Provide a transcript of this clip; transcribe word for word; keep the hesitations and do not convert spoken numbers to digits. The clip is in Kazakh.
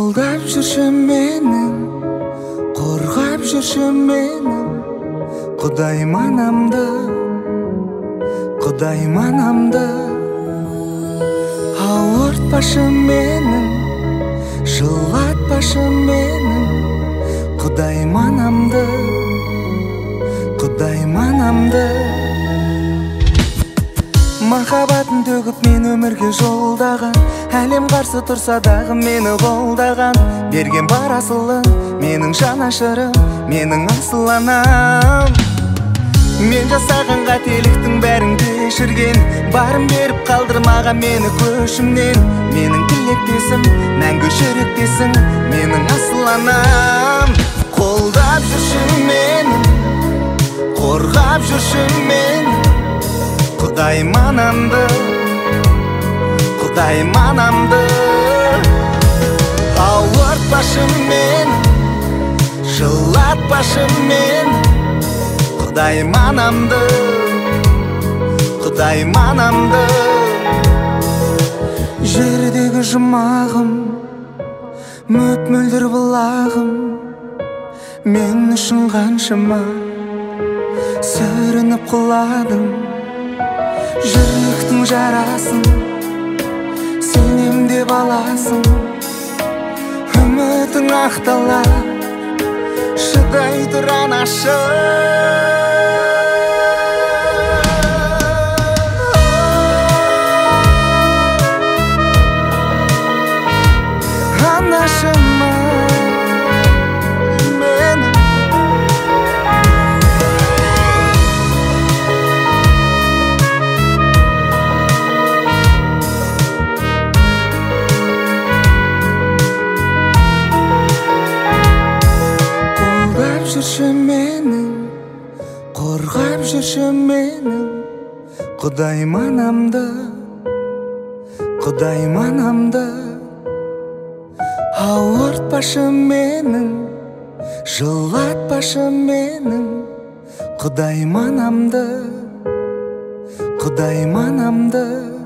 Қолдап жүрші менің, қорғап жүрші менің, Құдайым анамды, Құдайым анамды. Ауыртпашы менің, жылатпашы менің, Құдайым анамды, Құдайым анамды. Махаббатын төгіп мен өмірге жолдаған, әлем қарсы тұрса дағы мені қолдаған, берген бар асылын менің жанашырым, менің асыл анам. Мен жасаған қателіктің бәрін кешірген, барын беріп қалдырмаған мені көшімнен. Менің тілектесім, мәңгі жүректесің, менің асыл анам. Қолдап жүрші мені, қорғап жүрші мені, Құдайым анамды, Құдайым анамды. Ауыртпашы мені, жылатпашы мені, Құдайым анамды, Құдайым анамды. Жердегі жұмағым, мөп-мөлдір бұлағым, мен үшін қаншама сүрініп құладым. Жүректің жарасын сенем деп аласың, үмітің ақтала, шыдай тұр анашы. Анашыма менің, жүрші менің, қорғап жүрші менің, Құдайым анамды, Құдайым анамды. Ауыртпашы менің, жылатпашы менің, Құдайым анамды, Құдайым анамды.